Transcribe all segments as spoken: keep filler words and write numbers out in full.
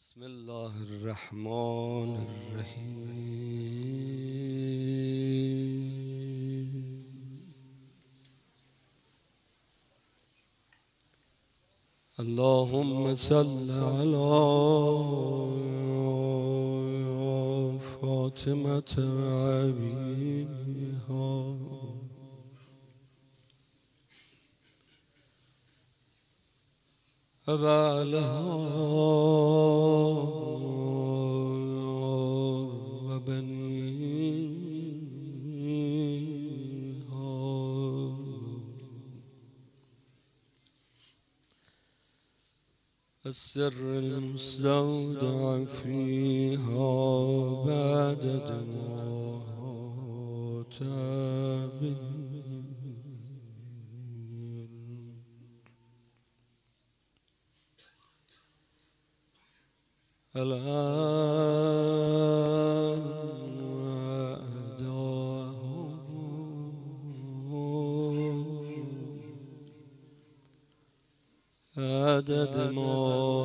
بسم الله الرحمن الرحیم. اللهم صل على فاطمة وأبيها وبعلها وبنيها السر المستودع فيها بعدد ما تابين الآن عدد ما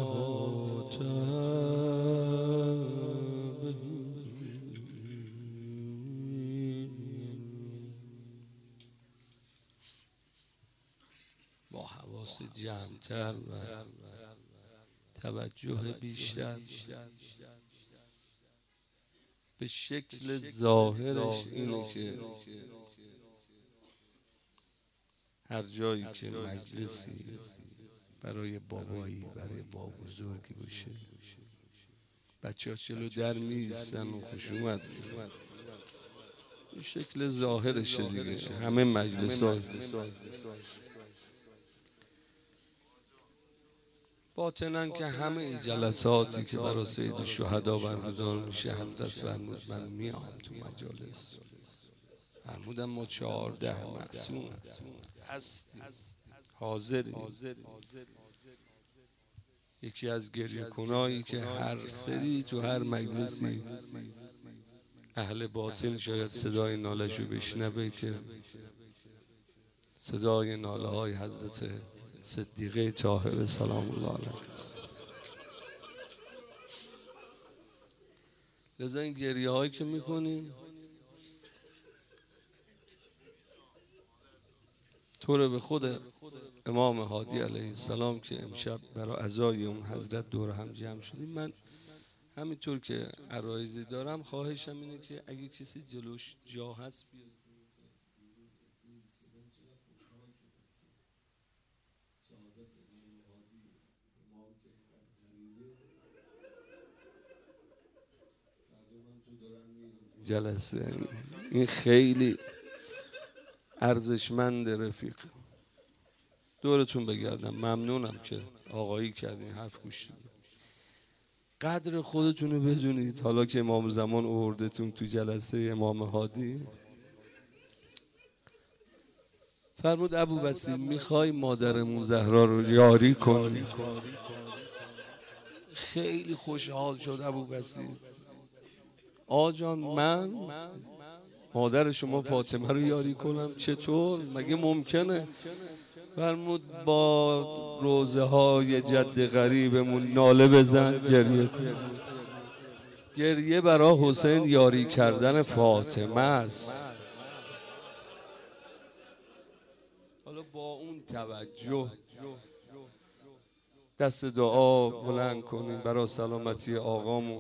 با حواس جمع‌تر و توجه بیشتر به شکل ظاهرش اینه که هر جایی که مجلسی برای بابایی برای باب بزرگی باشه بچه ها چلو در میستن و خوش اومد این شکل ظاهرشه دیگه. همه مجلس ها باطنن که همه جلساتی که برای سید شهدا برگزار میشه حضرت فرمود من میام تو مجالس، فرمودن ما چهارده معصوم هستیم حاضریم. یکی از گریه کنایی که هر سری تو هر مجلسی اهل باطن شاید صدای نالشو بشنوه که صدای ناله های حضرت صدیقه طاهره سلام الله علیها. لذا این گریه هایی که میکنیم طور به خود امام هادی علیه السلام که امشب برای عزای اون حضرت دور هم جمع شدیم. من همینطور که عرایضی دارم خواهشم اینه که اگه کسی جلوش جا هست بیاد. جلسه این خیلی ارزشمند رفیق. دورتون بگردم. ممنونم که آقایی کردین حرف گوش دادین. قدر خودتون رو بدونید. حالا که امام زمان آوردتون تو جلسه امام هادی فرمود ابو بصیر میخوای مادرمون زهرا رو یاری کنی؟ خیلی خوشحال شد ابو بصیر. آجان من مادر شما فاطمه رو یاری کنم؟ چطور؟ مگه ممکنه؟ فرمود با روزه های جد غریبمون ناله بزن گریه کن. گریه برای حسین یاری کردن فاطمه است. حالا با اون توجه دست دعا بلند کنیم برای سلامتی آقامون،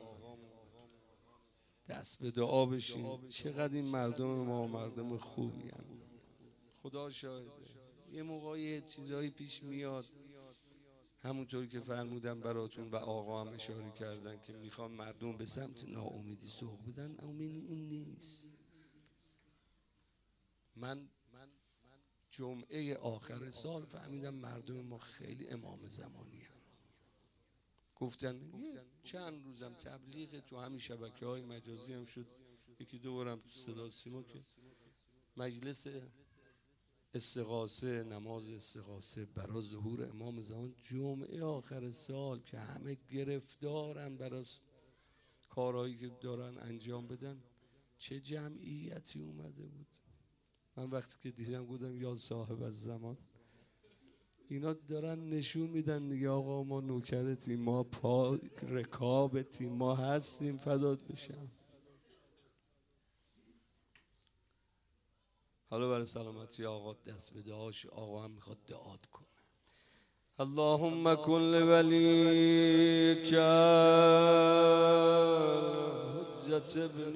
دست به دعا بشین. چقدر این مردم ما مردم خوبی هن. خدا شاهده. یه موقعی چیزایی پیش میاد همونطور که فرمودن براتون و آقا هم اشاره کردن که میخوان مردم به سمت ناامیدی سوق بدن. امید این نیست. من جمعه آخر سال فهمیدم مردم ما خیلی امام زمانی هم. گفتن چند روزم تبلیغ تو همین شبکه های مجازی هم شد، یکی دورم صدا سیما که مجلس استغاثه، نماز استغاثه برای ظهور امام زمان جمعه آخر سال که همه گرفتارن برای کارهایی که دارن انجام بدن. چه جمعیتی اومده بود. من وقتی که دیدم گفتم یا صاحب از زمان اینا دارن نشون میدن دیگه آقا ما نوکرتیم، ما پا رکابتیم، ما هستیم، فدات بشم. حالا برای سلامتی آقا دست به دعاش، آقا هم میخواد دعات کنه. اللهم کن لولیک حجت ابن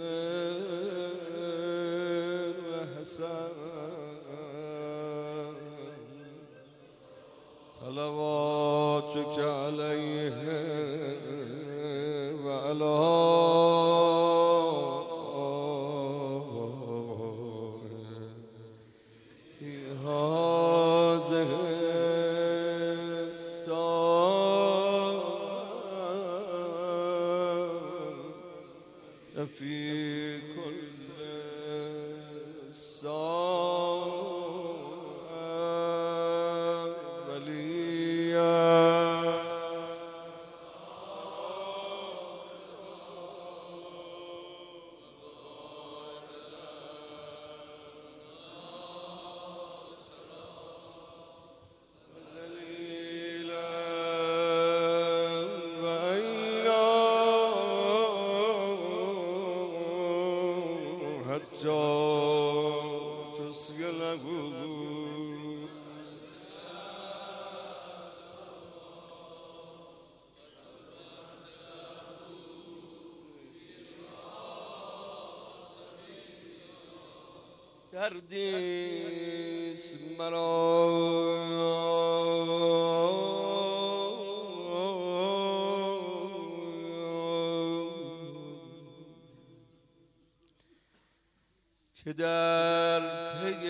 حسن صلواتک علیه و علی في كل ساعة وليا دردیست مرا که در پی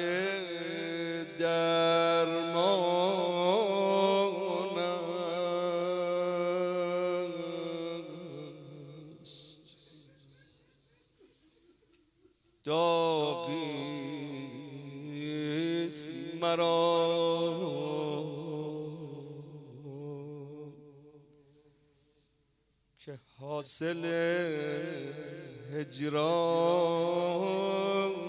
درمان است، داغیست مرا که حاصل هجران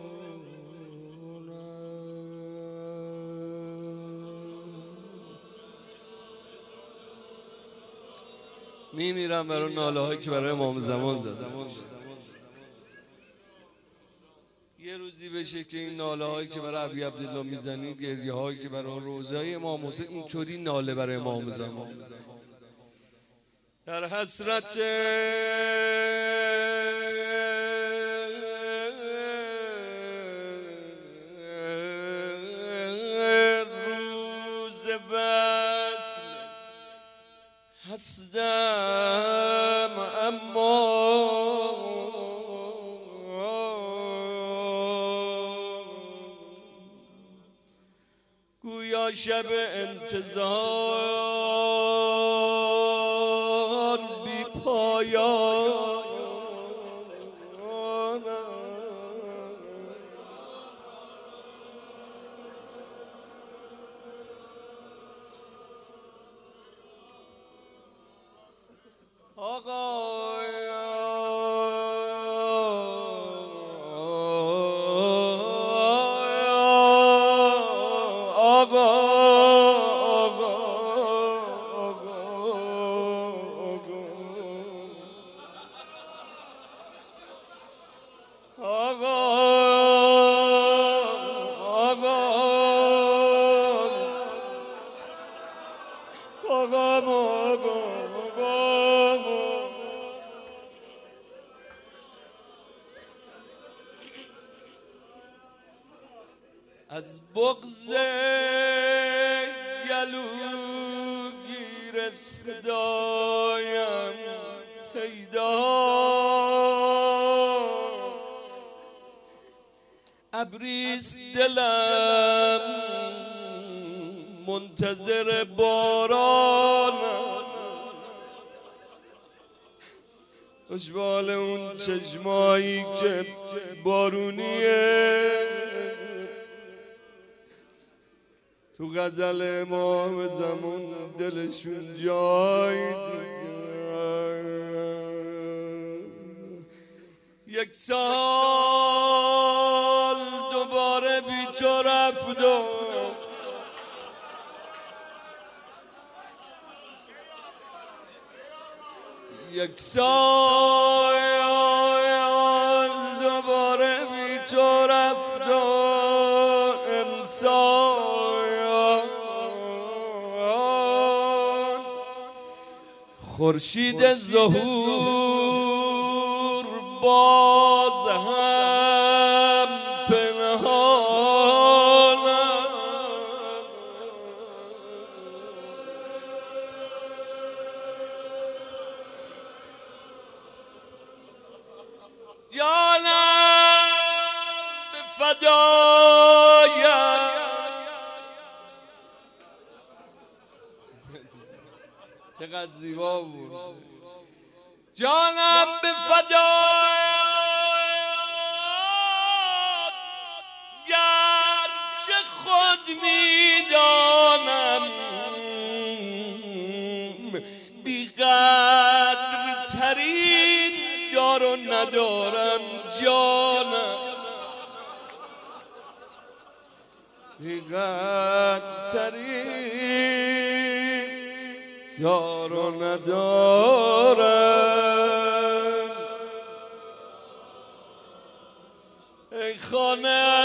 میمیرم برای ناله هایی که برای امام زمان زدم. یه روزی بشه که این ناله هایی که برای ابی عبدالله میزنی، گریه هایی که برای روضه های امام حسین، اینطوری ناله برای امام زمان در حسرت روز وصل هستم، اما گویا شب انتظار بی پایان آقا از بغض گلوگیر صدایم پیداست، ابریست دلم منتظر باران، اشبال اون چشمایی که بارونیه تو غزل امام زمان دلشون جای دیگه. یک سال دوباره بی تو رفت و یک سال دوباره بی تو رفت و امسال خورشید ظهور باز هم پنهان جانم به فدایت چقدر زیبا بود جانم به فدایت گرچه خود میدانم بیقدر ترین یارو ندارم جانم بیقدر ترین یارو ندارم ای خانه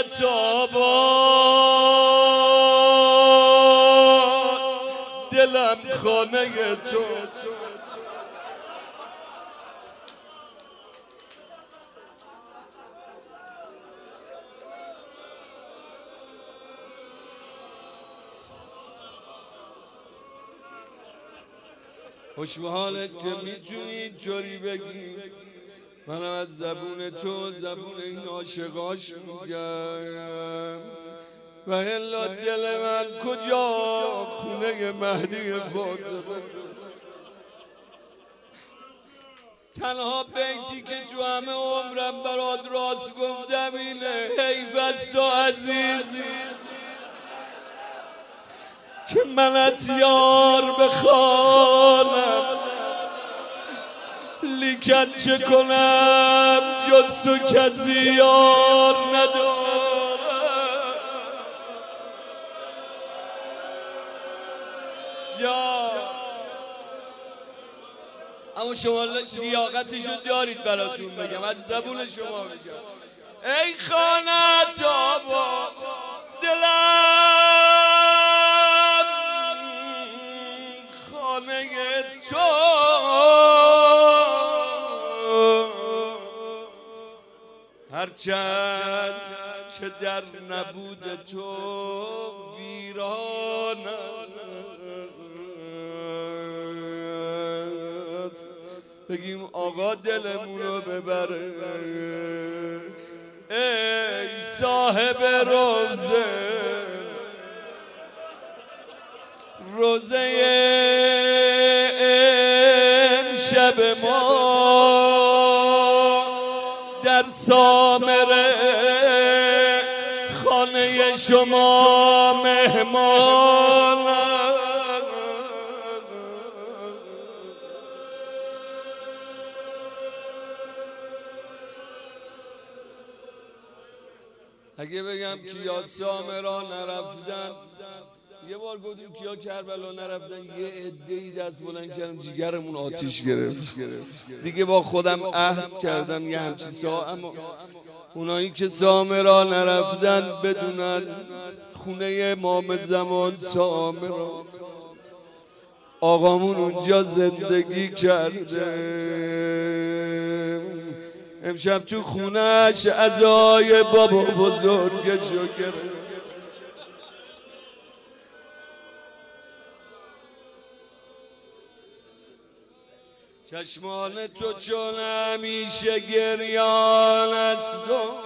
آباد دلم خانه تو خوش به حالت که میتونی اینطوری بگی منم از زبون تو زبون این عاشقاش میگم و الا دل من کجا خونه مهدی فاطمه تنها بیتی که تو همه عمرم برات راست گفتم اینه حیف از تو عزیزی که منت یار بخوانم لیکن چه کنم جز تو کسی یار ندارم جا اما شما لیاقتشو دارید براتون بگم از زبون شما بگم ای خانه آباد دلم خانه تو هرچند که در نبود تو ویران است بگیم آقا دلمون رو ببره ای صاحب روزه روزه امشب ما در سامره خانه شما مهمان اگه بگم کیا سامرا نرفتن یه بار گفتیم کیا کربلا نرفتن یه عده‌ای دست بلند کردم جیگرمون آتیش گرفت دیگه با خودم عهد کردم یه همچین سا اما اونایی که سامرا نرفتن بدونن خونه امام زمان سامرا آقامون اونجا زندگی کرده امشب تو خونهش عزای بابا بزرگشو گرفت چشمان تو چون همیشه گریان است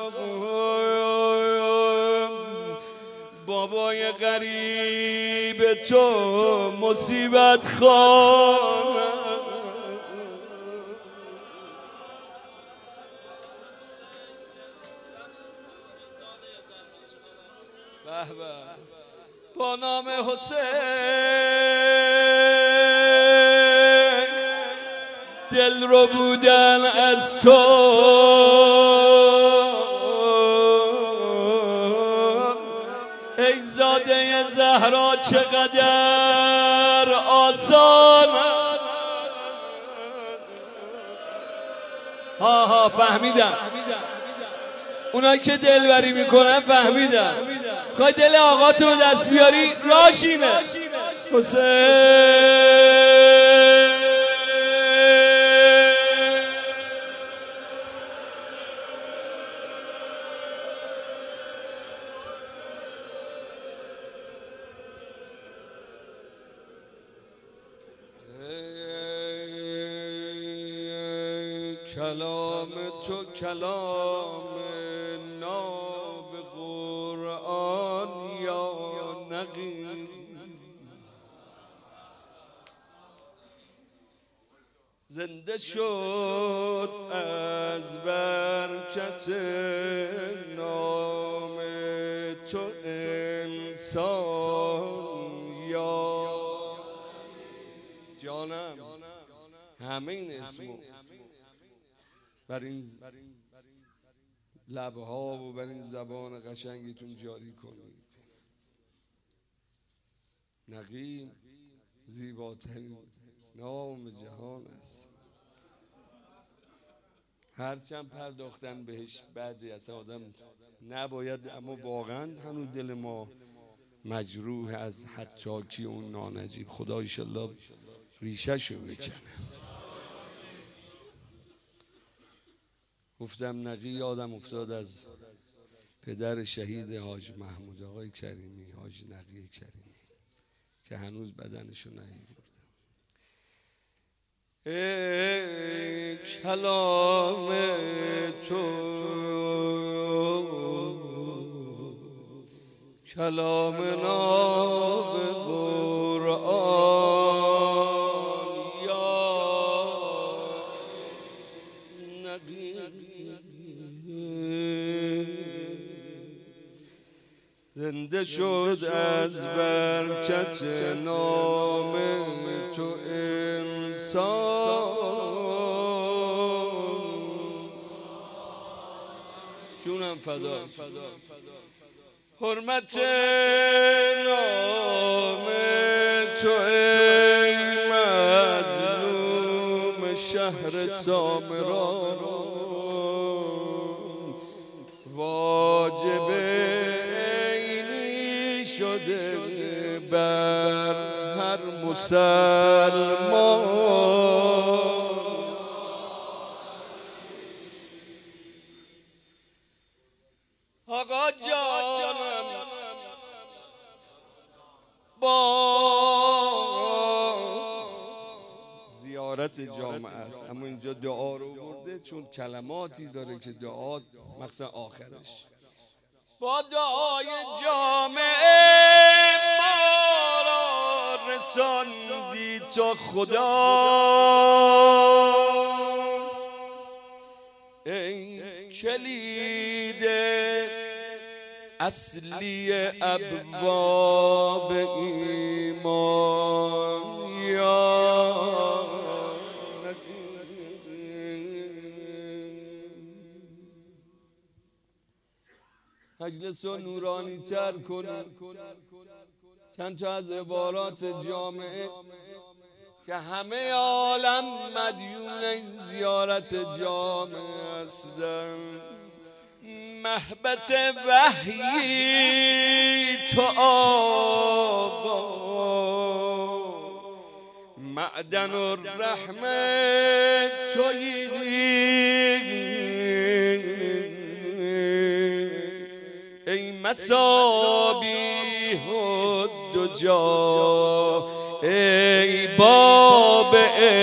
بابای غریب تو مصیبت خوان با نام حسین دل رو بودن از تو ای زاده زهرا چقدر آسان ها ها فهمیدم. اونایی که دلبری میکنن فهمیدم. خواهی دل آقاتون رو دست بیاری راشینه. حسین کلام تو کلام ناب قرآن یا نقی، زنده شد از برکت نام تو انسان یا جانم. همه این اسمو بر این لبها و بر این زبان قشنگتون جاری کنید. نقی زیباترین نام جهان است. هرچند پرداختن بهش بعدی اصلا آدم نباید، اما واقعا هنوز دل ما مجروح از حطاکی اون نانجیب. خدا ایشالله ریشه‌شو بکنه. گفتم نقی، یادم افتاد از پدر شهید حاج محمود آقای کریمی، حاج نقی کریمی، که هنوز بدنشو نیاوردم. ای کلام تو کلام ناب قرآن یا نقی، زنده شد از برکت نام تو انسان. جونم فدا حرمت نام تو ای مظلوم شهر سامران، واجب عینی شده بر هر مسلمان. آقا جانم با زیارت جامعه است، اما اینجا دعا رو برده چون کلماتی داره که دعا مخصوصا آخرش با دعای جامعه ما را رساندی تا خدا. ای کلید اصلی ابواب ایمان یا مجلس رو نورانی تر کنید. چند تا از عبارات جامعه که همه عالم مدیون این زیارت جامعه هستند. محبت وحی تو آقا، معدن الرحمت تویی، ای مصابیح الدجا، ای باب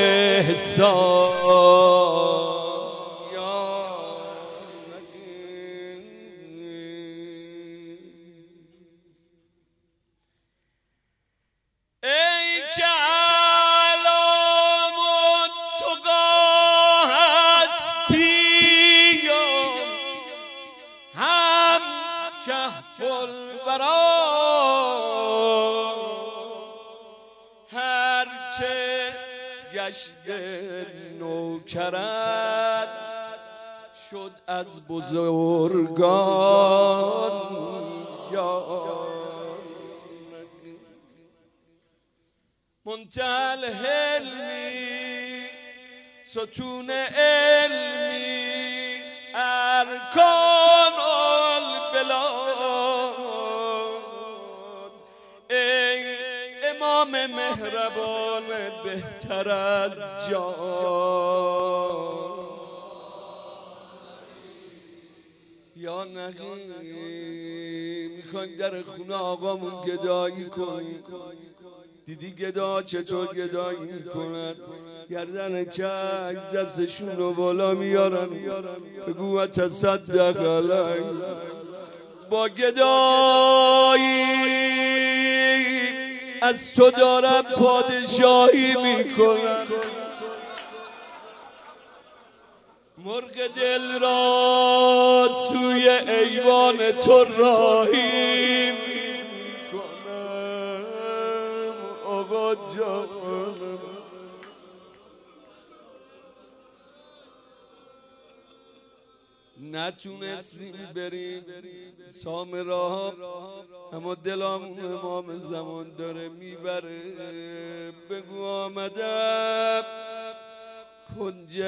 احسان. ای که علام التقی هستی، هم کهف الورا، هر که گشت نوکرت شد از بزرگان یا منتهی الحلمی، ستون علمی، ارکان البلاد، ای امام مهربان بهتر از جان. یا نقی میخوایم در خونه آقامون گدایی کنیم. دیدی گدا چطور گدایی میکنن؟ گردن کج دستشون رو بالا میارن، بگو تصدق علی. با گدایی از تو دارم پادشاهی میکنن. مرغ دل را سوی ایوان تو راهی میکنم. آقا جانم نتونستیم بریم سامرا، اما دلامون امام زمان داره میبره. بگو آمدم کنج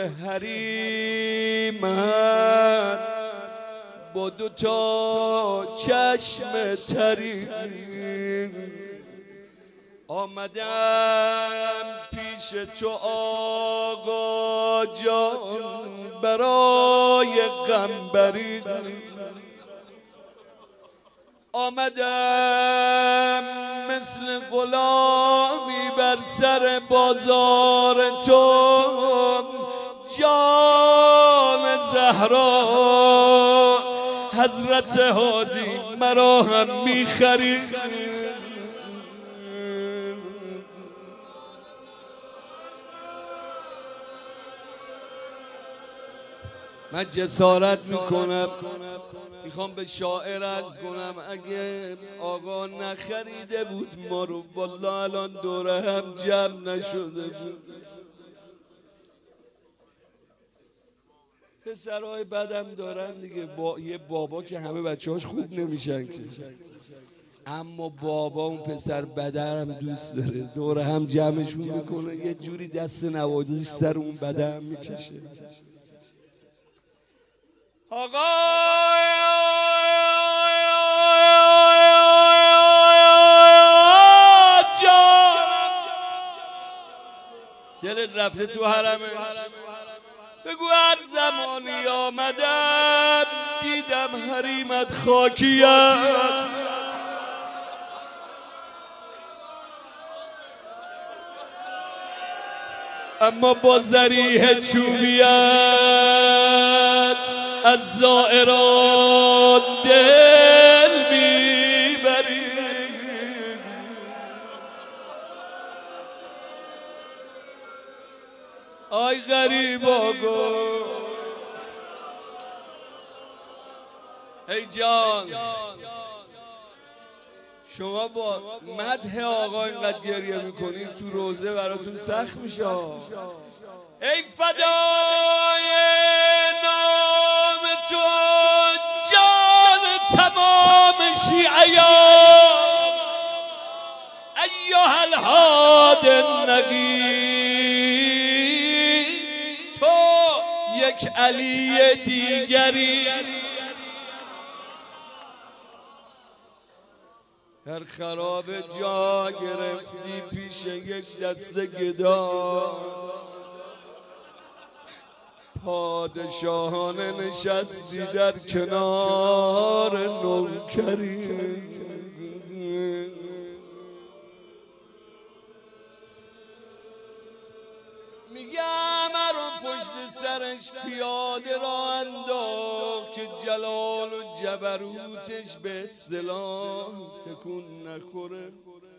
حریمت با دو تا چشم تری، آمدم پیش تو آقا جان برای غمبری. آمدم مثل غلامی بر سر بازار تو، جان زهرا حضرت هادی مرا هم میخری. من جسارت میکنم میخوام به شاعر عرض کنم اگه آقا نخریده بود ما رو والله الان دوره هم جمع نشده بود. پسرهای بدم دارن دیگه، با یه بابا که همه بچه هاش خوب نمیشن که، اما بابا اون پسر بده هم دوست داره، دوره هم جمعشون میکنه، یه جوری دست نوازش سر اون بده هم میکشه. آقا دلت رفته تو حرمش، بگو هر زمانی آمدم دیدم حریمت خاکیت. اما با ذریح چوبیت از زائران دل میبری. آی غریب آقا ای جان، شما با مدح آقا اینقدر گریه میکنید تو روزه براتون سخت میشه. ای فدای نام تو جان تمام شیعیان، ایها الهاد النقی، تو یک علی دیگری. در خراب جا گرفتی پیش یک دست گدا، پادشاهانه نشستی در کنار نوکری. میگم هر پشت سرش پیاده را انداخت که جلال و جبروتش به اصطلاح تکون نخوره.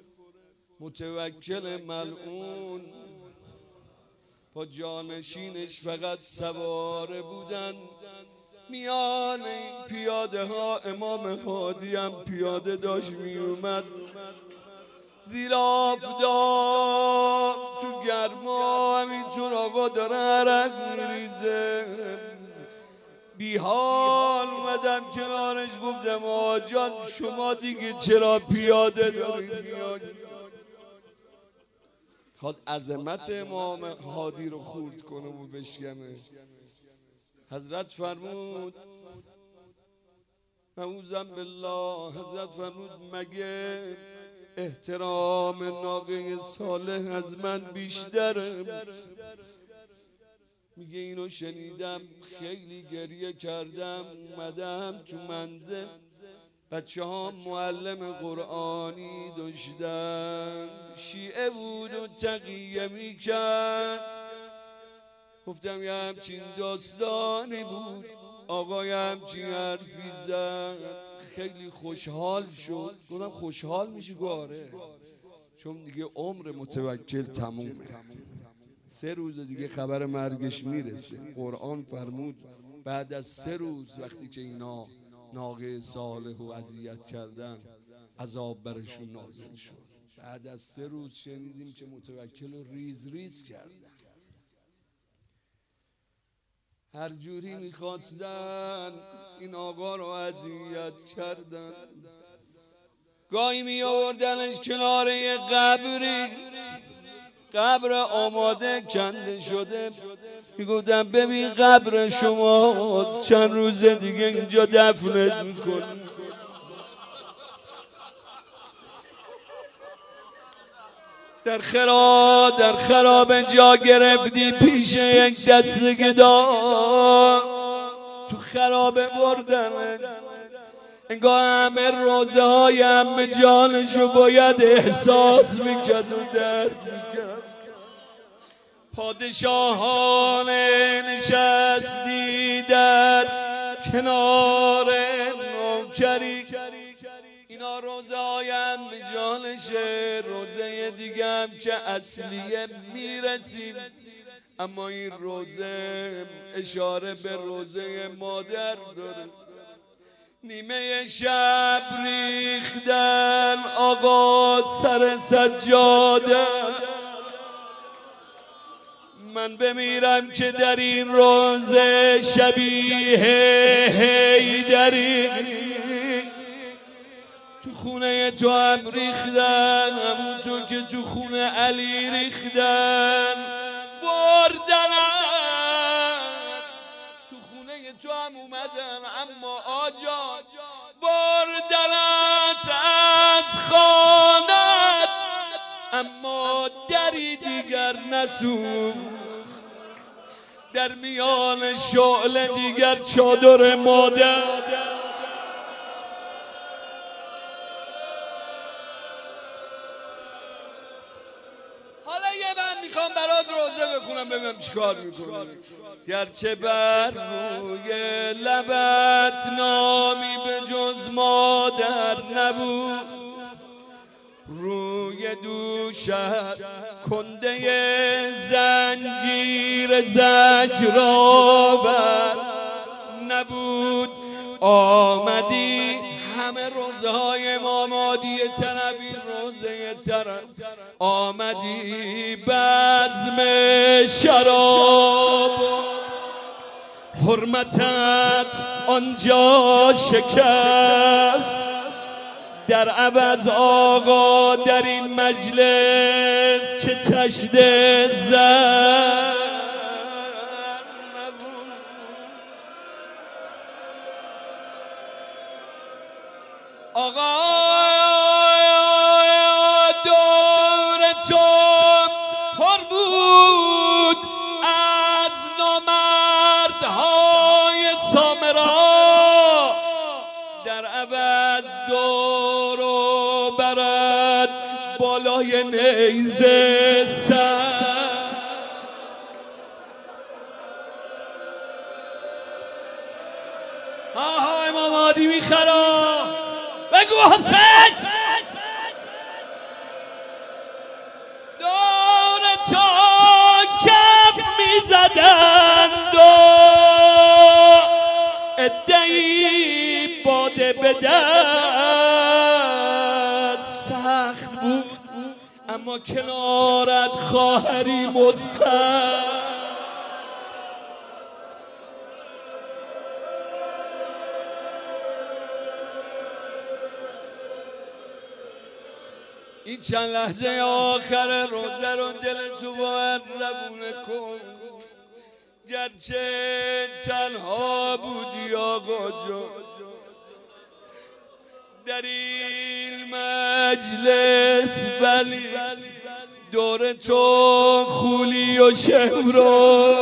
متوکل ملعون با جانشینش فقط سواره بودن. میان این پیاده ها امام هادی هم پیاده داشت می اومد، زیر آفتاب تو گرما همینطور آقا داره عرق میریزه. بیحال اومدم کنارش گفتم آقا جان شما دیگه چرا پیاده دارید؟ خواد عظمت امام هادی رو خورد کنه و بشکنه. حضرت فرمود نعوذ بالله. حضرت فرمود مگه احترام ناقه صالح از من بیشتره؟ میگه اینو شنیدم خیلی گریه کردم، اومدم تو منزل بچه ها معلم قرآنی داشتن، شیعه بود و تقیه میکرد. گفتم یه همچین داستانی بود، آقای همچین حرفی زد، خیلی خوشحال شد. گفتم خوشحال میشی؟ گاره، چون دیگه عمر متوکل تمومه، سه روز دیگه خبر مرگش میرسه. قرآن فرمود بعد از سه روز وقتی که اینا ناقه صالح و اذیت کردن عذاب برشون نازل شد. بعد از سه روز شنیدیم که متوکل رو ریز ریز کردن، هر جوری میخواستن این آقا رو اذیت کردن. گاهی می آوردنش کنار یه قبری، قبر آماده کنده شده، میگفتن ببین قبر شما چند روز دیگه اینجا دفنت میکنی. در خراب در خراب جا گرفتی پیش یک دست گدا، تو خرابه بردن، انگاه همه روزه های همه جانشو باید احساس میکرد و درد میکرد. پادشاهانه نشستی در کنار نوکری، اینا روزه هایم به جانشه، روزه دیگه هم که اصلیه میرسیم، اما این روزه اشاره به روزه مادر داره. نیمه شب ریختن آقا سر سجاده، من بمیرم که در این روزه شبیه حیدری، تو خونه تو هم ریختن همونطور که تو خونه علی ریختن، بردن تو خونه تو هم اومدن، اما آجا بردنت از خانت، اما دری دیگر نسوخت، در میان شعله دیگر چادر مادر. حالا یه من میخوام برات روزه بخونم ببینم چیکار میکنم. گرچه بر روی لبت نامی به جز مادر نبود، روی دوشت کنده زنجیر زجرآور نبود، آمدی همه روزه های مامادی طرف این روزه طرف، آمدی بزم شراب، حرمتت آنجا شکست، در عوض آقا در این مجلس که تشت زن آقا دور تو پر بود از نامردهای سامرا، در عوض دور و برد بالای نیزه سر. آها امام عادی میخرا بگو حسین دور تا کف میزدند و ادعی باده به دست، سخت بود اما کنارت خواهری مستر. این چند لحظه آخر روزه رو دل تو باید روونه کن، گرچه تنها بودی آقا جان، در این مجلس ولی دور تو خولی و شهرو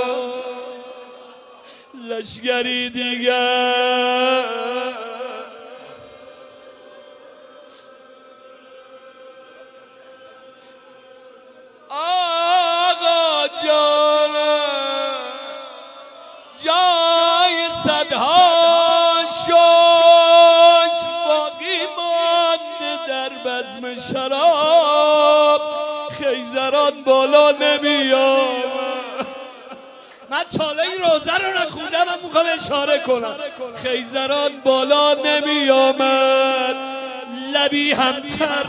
لشگری دیگر آقا جان جای صدها شکر باقی مانده در بزم شراب خیزران بالا نمیاد. من چاله این روزه رو نخوندم، من میخوام اشاره کنم. خیزران بالا نمی آمد لبی هم تر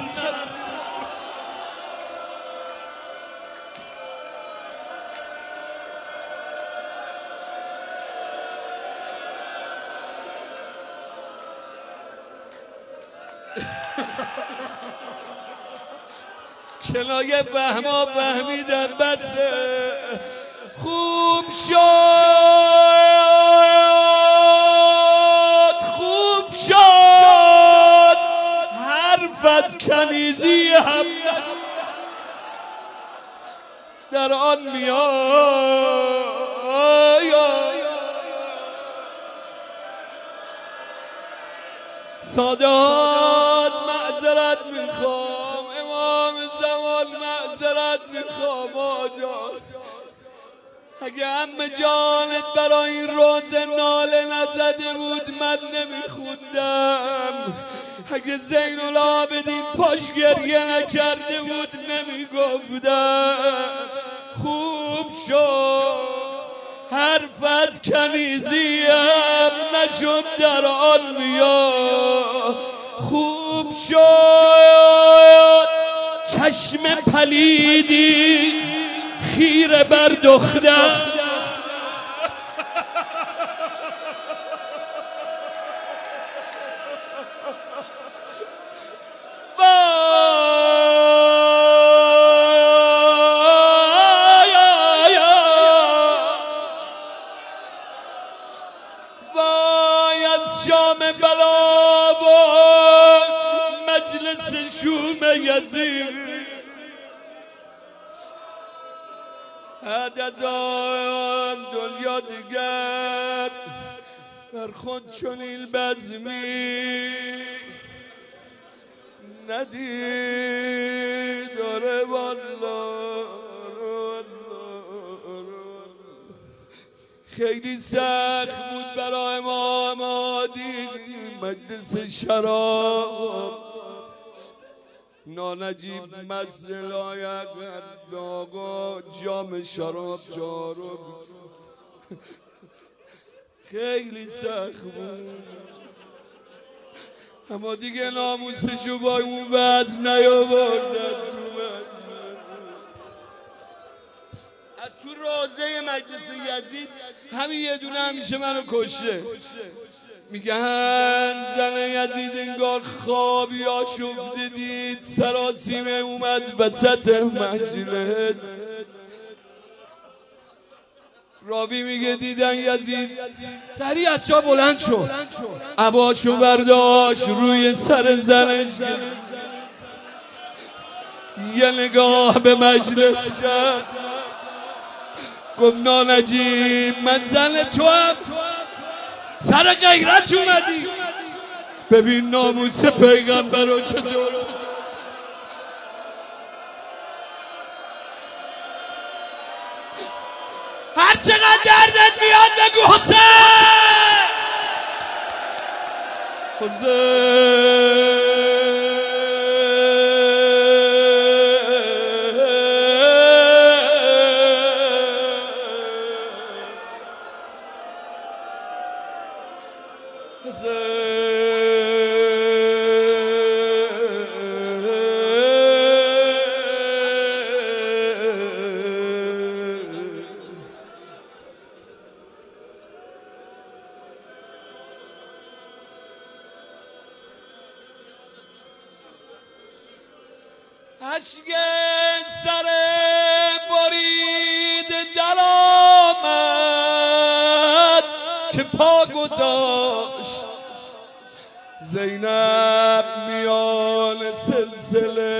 کنایه فهما فهمیدن بسه خوب شد خوب شد حرف از کنیزی هم در آن میاد. سادات معذرت میخوام، امام زمان معذرت میخوام آجا. اگه همه جانت برای این روزه ناله نزده بود من نمیخوندم. اگه زین العابدین پاش گریه نکرده بود نمیگفتم. خوب شد حرف از کنیزیم نشد در آن میاد. خوب شد چشم پلیدی خیره بر دختر وای از شام بلا و مجلس شوم یزید بعد از آن دنیا دیگر بر خود چنین بزمی ندید. داره والله خیلی سخت بود برای امام هادی مجلس شراب. نانجیب مست لایق آقا جام شراب جارو خیلی سخت بود، اما دیگه ناموسشو با اون وزن نیاوردن تو از تو روزه مجلس یزید. همین یه دونه همیشه منو کشه. میگن زن یزید انگار خوابی آشفته دید سراسیمه اومد وسط مجلس. راوی میگه دیدن یزید سریع از جا بلند شد، عباشو برداشت روی سر زنش یه نگاه به مجلس کرد گفت نانجیب من زن تو هم سر غیرت اومدی. ببین ناموس پیغمبر رو چطور هر چقدر دردت میاد بگو حسین حسین. اشک سر برید در آمد که پا گذاشت زینب میان سلسله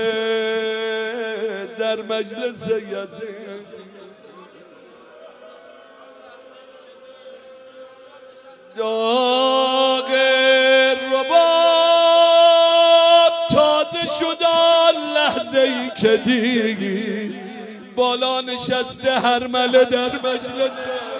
در مجلس یزید داغ رباب تازه شد لحظه ای که دیگی بالا نشسته هرمله در مجلس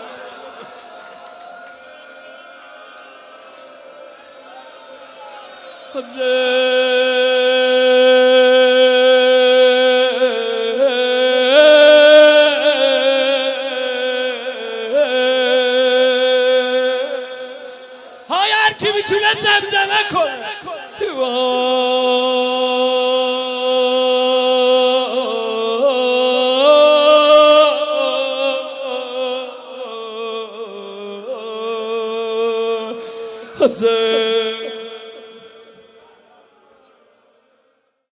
های هر کی میتونه زمزمه کنه حسین